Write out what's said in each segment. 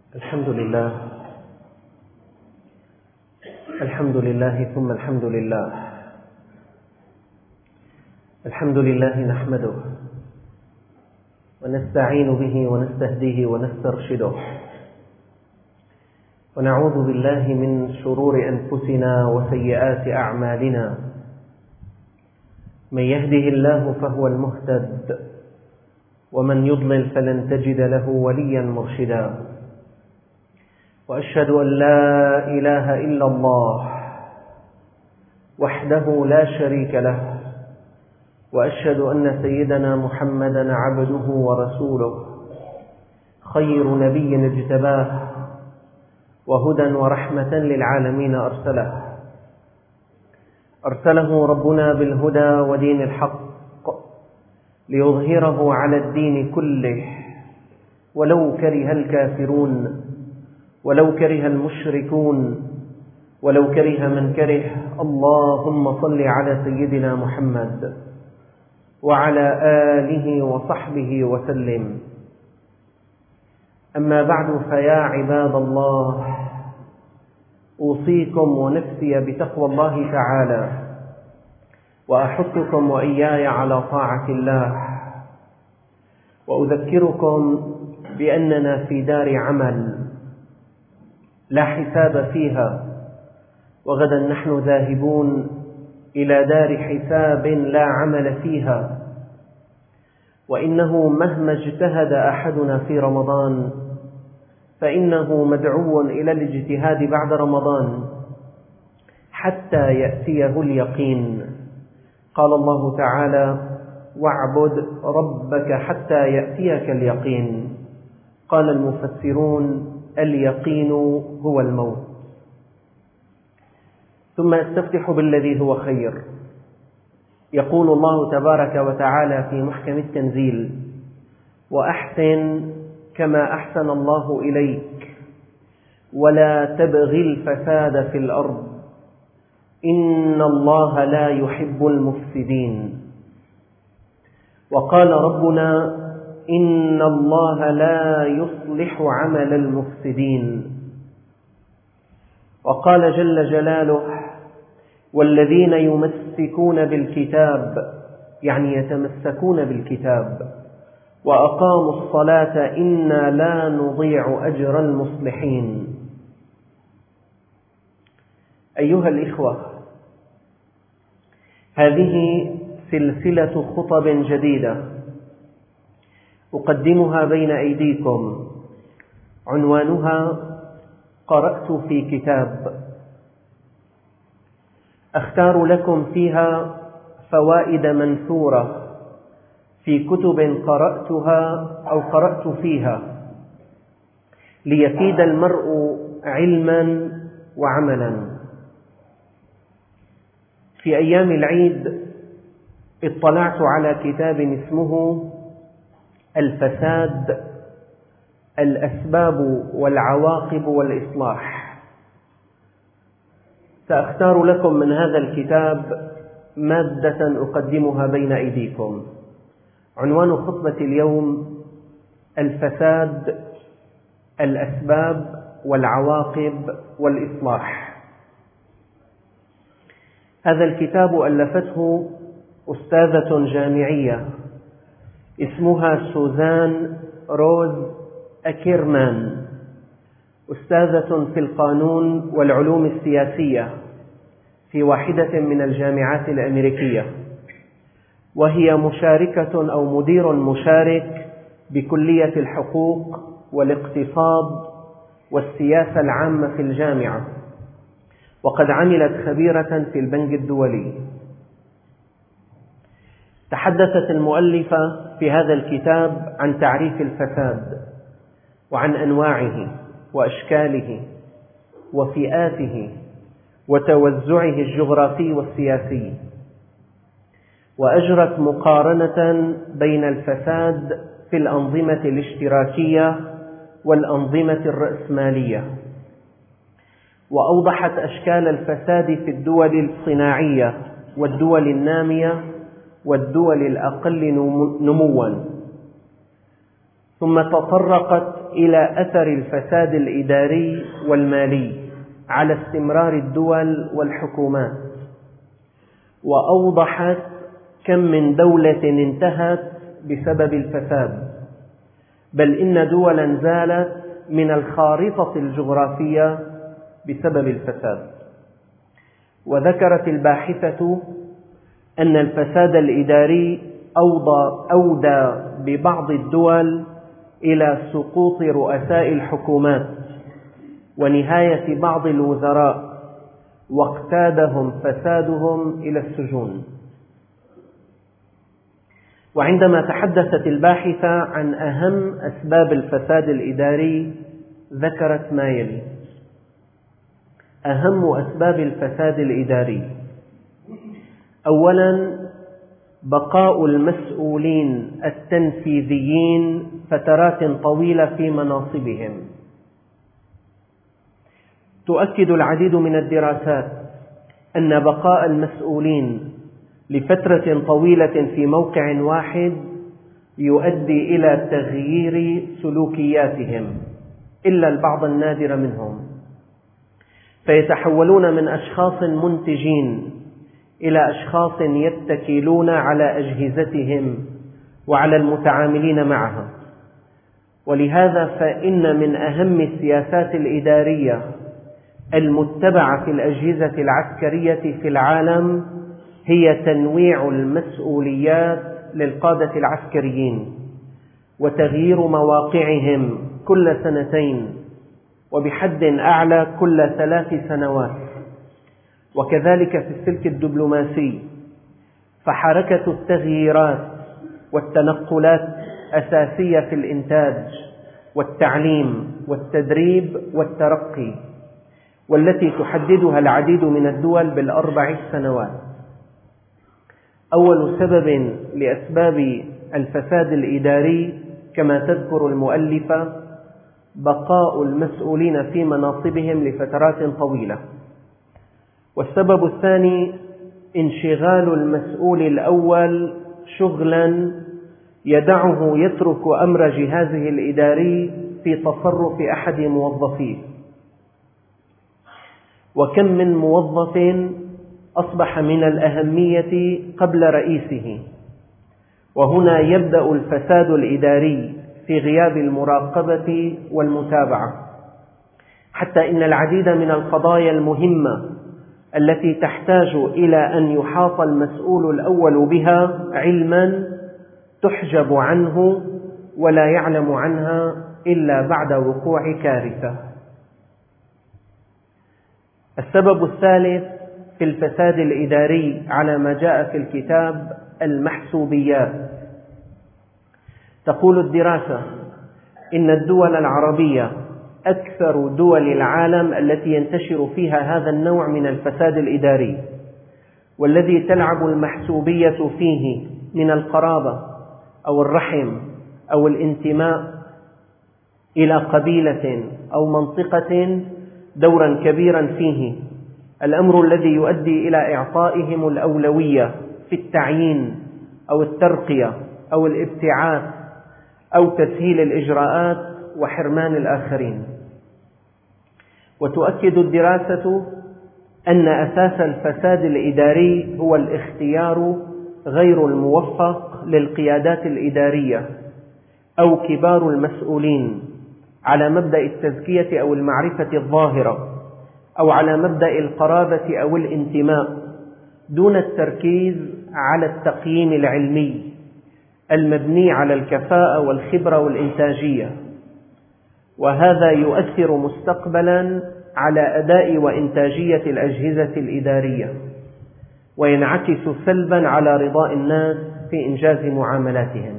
الحمد لله الحمد لله ثم الحمد لله. الحمد لله نحمده ونستعين به ونستهديه ونسترشده، ونعوذ بالله من شرور أنفسنا وسيئات أعمالنا. من يهده الله فهو المهتد، ومن يضلل فلن تجد له وليا مرشدا. وأشهد أن لا إله إلا الله وحده لا شريك له، وأشهد أن سيدنا محمدا عبده ورسوله، خير نبي اجتباه، وهدى ورحمة للعالمين أرسله ربنا بالهدى ودين الحق ليظهره على الدين كله، ولو كره الكافرون، ولو كره المشركون، ولو كره من كره. اللهم صل على سيدنا محمد وعلى آله وصحبه وسلم. أما بعد، فيا عباد الله، أوصيكم ونفسي بتقوى الله تعالى، وأحثكم وإياي على طاعة الله، وأذكركم بأننا في دار عمل لا حساب فيها، وغدا نحن ذاهبون إلى دار حساب لا عمل فيها. وإنه مهما اجتهد أحدنا في رمضان فإنه مدعو إلى الاجتهاد بعد رمضان حتى يأتيه اليقين. قال الله تعالى: واعبد ربك حتى يأتيك اليقين. قال المفسرون: اليقين هو الموت. ثم استفتح بالذي هو خير. يقول الله تبارك وتعالى في محكم التنزيل: وأحسن كما أحسن الله إليك ولا تبغ الفساد في الأرض إن الله لا يحب المفسدين. وقال ربنا: إن الله لا يصلح عمل المفسدين. وقال جل جلاله: والذين يمسكون بالكتاب، يعني يتمسكون بالكتاب، وأقاموا الصلاة إنا لا نضيع أجر المصلحين. أيها الإخوة، هذه سلسلة خطب جديدة أقدمها بين أيديكم، عنوانها: قرأت في كتاب. أختار لكم فيها فوائد منثورة في كتب قرأتها أو قرأت فيها، ليفيد المرء علما وعملا. في أيام العيد اطلعت على كتاب اسمه الفساد: الأسباب والعواقب والإصلاح. سأختار لكم من هذا الكتاب مادة أقدمها بين أيديكم. عنوان خطبة اليوم: الفساد، الأسباب والعواقب والإصلاح. هذا الكتاب ألفته أستاذة جامعية اسمها سوزان روز أكيرمان، أستاذة في القانون والعلوم السياسية في واحدة من الجامعات الأمريكية، وهي مشاركة أو مدير مشارك بكلية الحقوق والاقتصاد والسياسة العامة في الجامعة، وقد عملت خبيرة في البنك الدولي. تحدثت المؤلفة في هذا الكتاب عن تعريف الفساد، وعن أنواعه وأشكاله وفئاته وتوزعه الجغرافي والسياسي، وأجرت مقارنة بين الفساد في الأنظمة الاشتراكية والأنظمة الرأسمالية، وأوضحت أشكال الفساد في الدول الصناعية والدول النامية والدول الأقل نمواً. ثم تطرقت إلى أثر الفساد الإداري والمالي على استمرار الدول والحكومات، وأوضحت كم من دولة انتهت بسبب الفساد، بل إن دولا زالت من الخارطة الجغرافية بسبب الفساد. وذكرت الباحثة أن الفساد الإداري أودى ببعض الدول إلى سقوط رؤساء الحكومات ونهاية بعض الوزراء، واقتادهم فسادهم إلى السجون. وعندما تحدثت الباحثة عن أهم أسباب الفساد الإداري ذكرت ما يلي: أهم أسباب الفساد الإداري: أولاً، بقاء المسؤولين التنفيذيين فترات طويلة في مناصبهم. تؤكد العديد من الدراسات أن بقاء المسؤولين لفترة طويلة في موقع واحد يؤدي إلى تغيير سلوكياتهم إلا البعض النادر منهم، فيتحولون من أشخاص منتجين إلى أشخاص يتكلون على أجهزتهم وعلى المتعاملين معها. ولهذا فإن من أهم السياسات الإدارية المتبعة في الأجهزة العسكرية في العالم هي تنويع المسؤوليات للقادة العسكريين وتغيير مواقعهم كل سنتين، وبحد أعلى كل 3 سنوات. وكذلك في السلك الدبلوماسي، فحركة التغييرات والتنقلات أساسية في الإنتاج والتعليم والتدريب والترقي، والتي تحددها العديد من الدول بال4 سنوات. أول سبب لأسباب الفساد الإداري كما تذكر المؤلفة بقاء المسؤولين في مناصبهم لفترات طويلة. والسبب الثاني انشغال المسؤول الأول شغلا يدعه يترك أمر جهازه الإداري في تصرف أحد موظفيه. وكم من موظف أصبح من الأهمية قبل رئيسه، وهنا يبدأ الفساد الإداري في غياب المراقبة والمتابعة، حتى إن العديد من القضايا المهمة التي تحتاج إلى أن يحاط المسؤول الأول بها علما تحجب عنه ولا يعلم عنها إلا بعد وقوع كارثة. السبب الثالث في الفساد الإداري على ما جاء في الكتاب المحسوبيات. تقول الدراسة إن الدول العربية أكثر دول العالم التي ينتشر فيها هذا النوع من الفساد الإداري، والذي تلعب المحسوبية فيه من القرابة أو الرحم أو الانتماء إلى قبيلة أو منطقة دورا كبيرا فيه، الأمر الذي يؤدي إلى إعطائهم الأولوية في التعيين أو الترقية أو الابتعاث أو تسهيل الإجراءات وحرمان الآخرين. وتؤكد الدراسة أن أساس الفساد الإداري هو الاختيار غير الموفق للقيادات الإدارية أو كبار المسؤولين على مبدأ التزكية أو المعرفة الظاهرة، أو على مبدأ القرابة أو الانتماء، دون التركيز على التقييم العلمي المبني على الكفاءة والخبرة والإنتاجية. وهذا يؤثر مستقبلا على أداء وإنتاجية الأجهزة الإدارية، وينعكس سلبا على رضاء الناس في إنجاز معاملاتهم.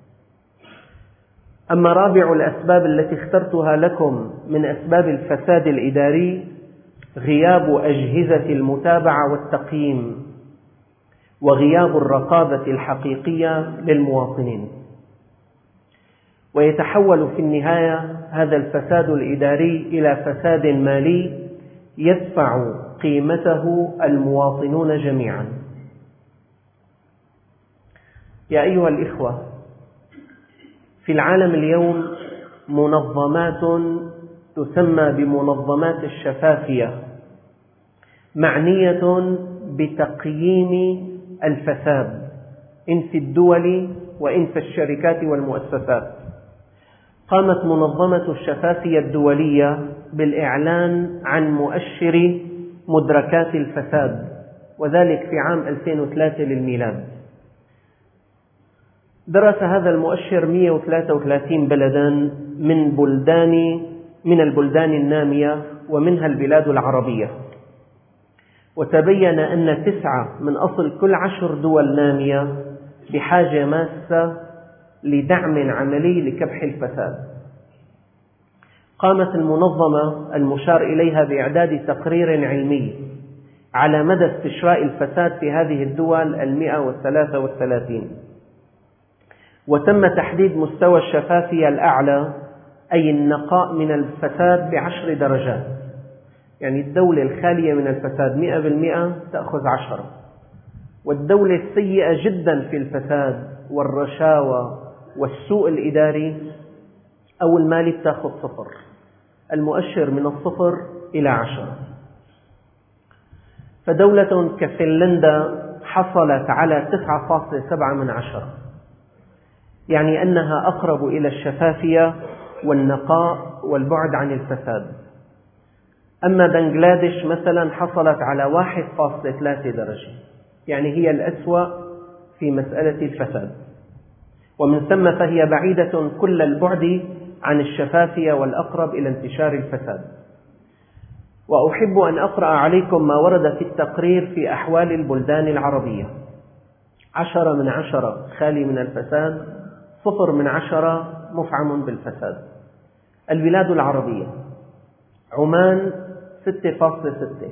أما رابع الأسباب التي اخترتها لكم من أسباب الفساد الإداري غياب أجهزة المتابعة والتقييم، وغياب الرقابة الحقيقية للمواطنين. ويتحول في النهاية هذا الفساد الإداري إلى فساد مالي يدفع قيمته المواطنون جميعا. يا أيها الإخوة، في العالم اليوم منظمات تسمى بمنظمات الشفافية معنية بتقييم الفساد إن في الدول وإن في الشركات والمؤسسات. قامت منظمة الشفافية الدولية بالإعلان عن مؤشر مدركات الفساد، وذلك في عام 2003 للميلاد. درس هذا المؤشر 133 بلدا من البلدان النامية ومنها البلاد العربية، وتبين أن 9 من أصل كل 10 دول نامية بحاجة ماسة لدعم عملي لكبح الفساد. قامت المنظمة المشار إليها بإعداد تقرير علمي على مدى استشراء الفساد في هذه الدول 133، وتم تحديد مستوى الشفافية الأعلى أي النقاء من الفساد ب10 درجات. يعني الدولة الخالية من الفساد 100% تأخذ 10، والدولة السيئة جدا في الفساد والرشاوى والسوء الإداري أو المالي تأخذ 0. المؤشر من 0 إلى 10. فدولة كفنلندا حصلت على 9.7 من 10، يعني أنها أقرب إلى الشفافية والنقاء والبعد عن الفساد. أما بنغلاديش مثلا حصلت على 1.3 درجة، يعني هي الأسوأ في مسألة الفساد، ومن ثم فهي بعيدة كل البعد عن الشفافية والأقرب إلى انتشار الفساد. وأحب أن أقرأ عليكم ما ورد في التقرير في أحوال البلدان العربية. 10 من 10 خالي من الفساد، 0 من 10 مفعم بالفساد. البلاد العربية: عمان 6.6،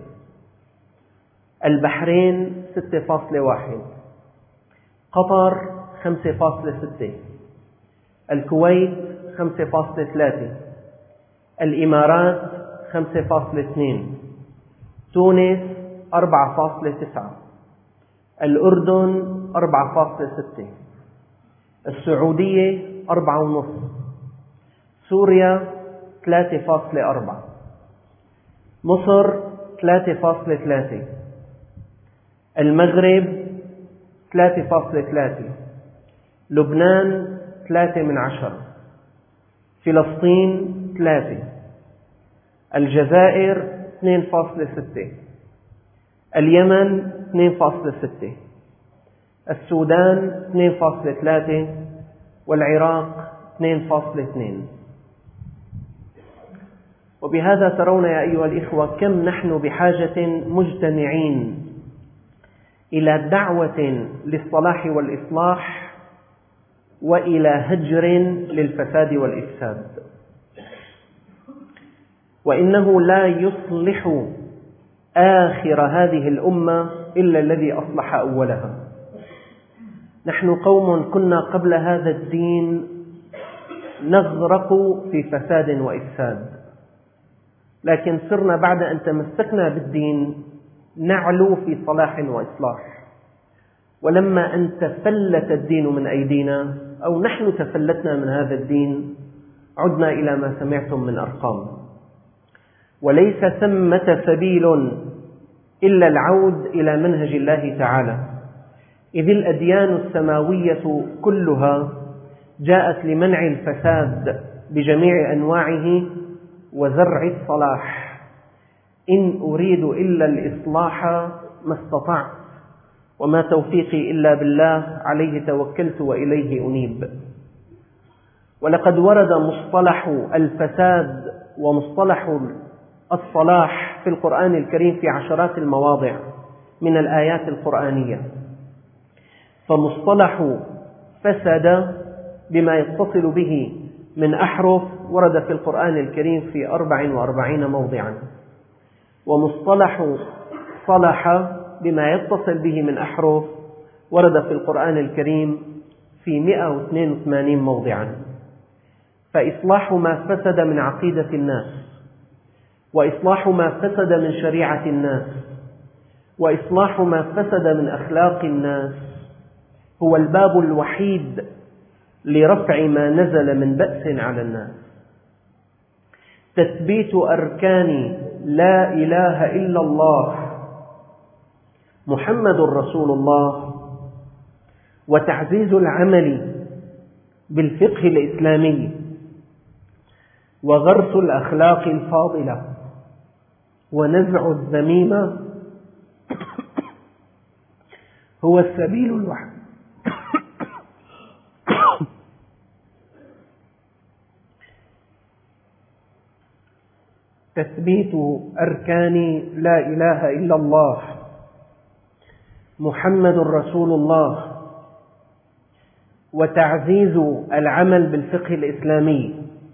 البحرين 6.1، قطر 5.6، الكويت 5.3، الإمارات 5.2، تونس 4.9، الأردن 4.6، السعودية 4.5، سوريا 3.4، مصر 3.3، المغرب 3.3، لبنان 3 من 10، فلسطين 3، الجزائر 2.6، اليمن 2.6، السودان 2.3، والعراق 2.2. وبهذا ترون يا أيها الإخوة كم نحن بحاجة مجتمعين إلى دعوة للصلاح والإصلاح وإلى هجر للفساد والإفساد. وإنه لا يصلح آخر هذه الأمة إلا الذي أصلح أولها. نحن قوم كنا قبل هذا الدين نغرق في فساد وإفساد، لكن صرنا بعد أن تمسكنا بالدين نعلو في صلاح وإصلاح. ولما أن تفلت الدين من أيدينا أو نحن تفلتنا من هذا الدين عدنا إلى ما سمعتم من أرقام. وليس ثمة سبيل إلا العود إلى منهج الله تعالى، إذ الأديان السماوية كلها جاءت لمنع الفساد بجميع أنواعه وزرع الصلاح. إن أريد إلا الإصلاح ما استطعت وما توفيقي إلا بالله عليه توكلت وإليه أنيب. ولقد ورد مصطلح الفساد ومصطلح الصلاح في القرآن الكريم في عشرات المواضع من الآيات القرآنية. فمصطلح فسد بما يتصل به من أحرف ورد في القرآن الكريم في 44 موضعا، ومصطلح صلح بما يتصل به من أحرف ورد في القرآن الكريم في 182 موضعا. فإصلاح ما فسد من عقيدة الناس، وإصلاح ما فسد من شريعة الناس، وإصلاح ما فسد من أخلاق الناس هو الباب الوحيد لرفع ما نزل من بأس على الناس. تثبيت أركان لا إله إلا الله محمد رسول الله، وتعزيز العمل بالفقه الإسلامي، وغرس الأخلاق الفاضلة، ونزع الذميمة هو السبيل الوحيد تثبيت أركان لا إله إلا الله محمد رسول الله، وتعزيز العمل بالفقه الإسلامي،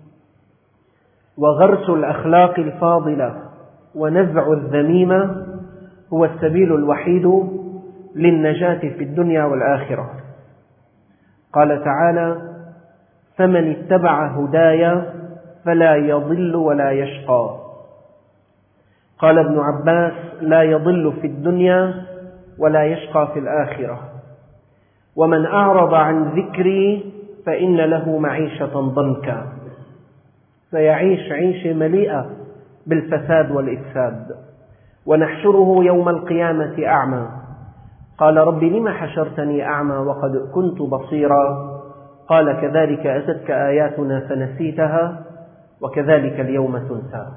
وغرس الأخلاق الفاضلة، ونزع الذميمة هو السبيل الوحيد للنجاة في الدنيا والآخرة. قال تعالى: فمن اتبع هداي فلا يضل ولا يشقى. قال ابن عباس: لا يضل في الدنيا ولا يشقى في الآخرة. ومن أعرض عن ذكري فإن له معيشة ضنكا، سيعيش عيشة مليئة بالفساد والإفساد. ونحشره يوم القيامة أعمى. قال: رب لم حشرتني أعمى وقد كنت بصيرا؟ قال: كذلك أتتك آياتنا فنسيتها وكذلك اليوم تنسى.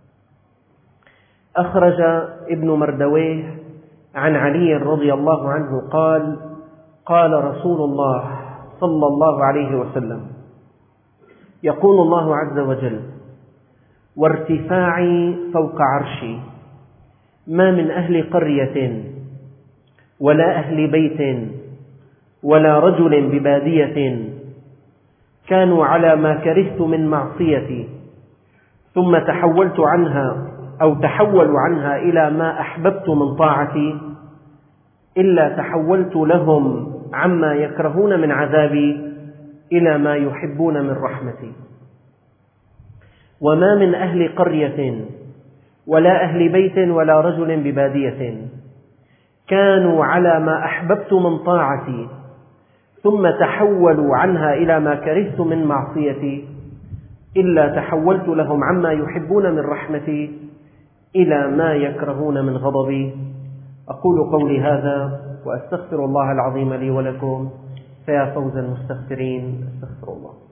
أخرج ابن مردويه عن علي رضي الله عنه قال: قال رسول الله صلى الله عليه وسلم: يقول الله عز وجل: وارتفاعي فوق عرشي، ما من أهل قرية ولا أهل بيت ولا رجل ببادية كانوا على ما كرهت من معصيتي ثم تحولت عنها أو تحولوا عنها إلى ما أحببت من طاعتي، إلا تحولت لهم عما يكرهون من عذابي إلى ما يحبون من رحمتي. وما من أهل قرية ولا أهل بيت ولا رجل ببادية كانوا على ما أحببت من طاعتي ثم تحولوا عنها إلى ما كرهت من معصيتي، إلا تحولت لهم عما يحبون من رحمتي إلى ما يكرهون من غضبي. أقول قولي هذا وأستغفر الله العظيم لي ولكم، فيا فوز المستغفرين. أستغفر الله.